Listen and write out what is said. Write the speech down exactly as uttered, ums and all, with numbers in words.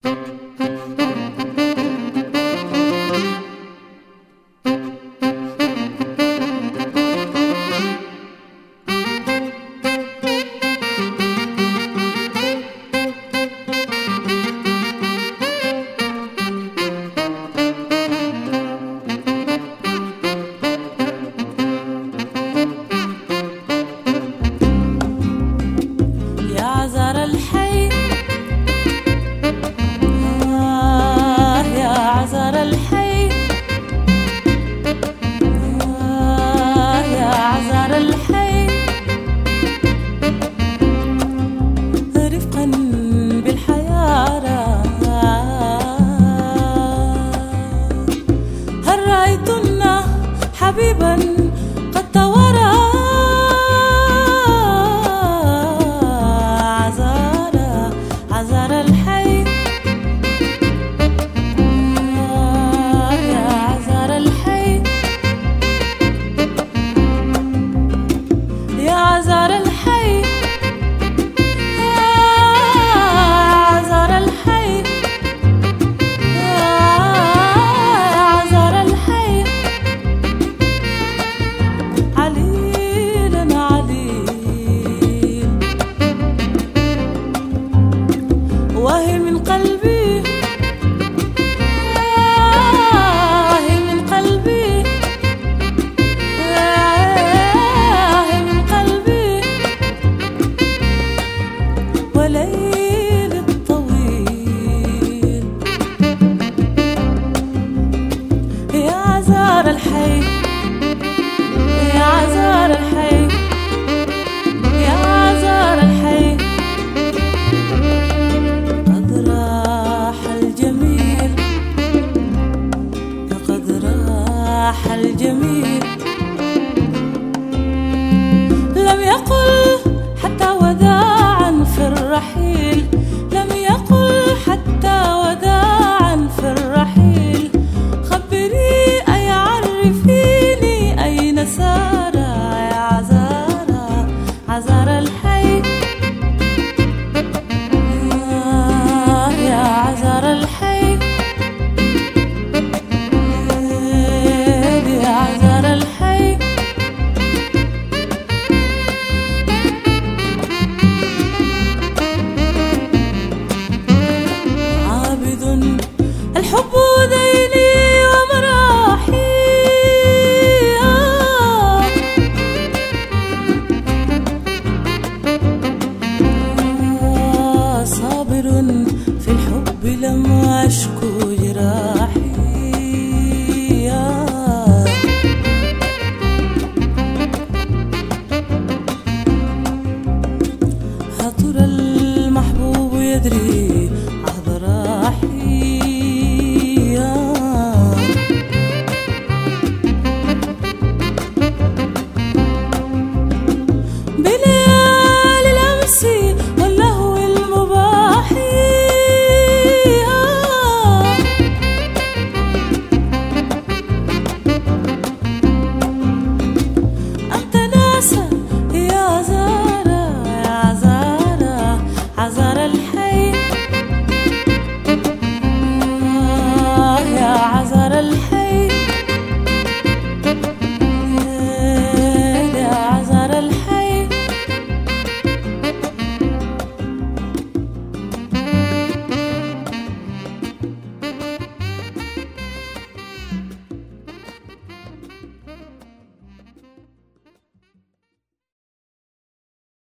حبيبا قد توارى عذار عذار الحي يا عذار الحي يا عذار الحي واهي من قلبي واهي من قلبي واهي من قلبي وليل الطويل يا عذار الحي يا عذار الحي يا عذار الحي الجميل لم يقل حتى وداعا في الرحيل لم يقل حتى وداعا في الرحيل خبري أي عرفيني أين سار يا عذار عذار الحي يا عذار الحي الحب ديني ومراحي صابر في الحب لم أشكو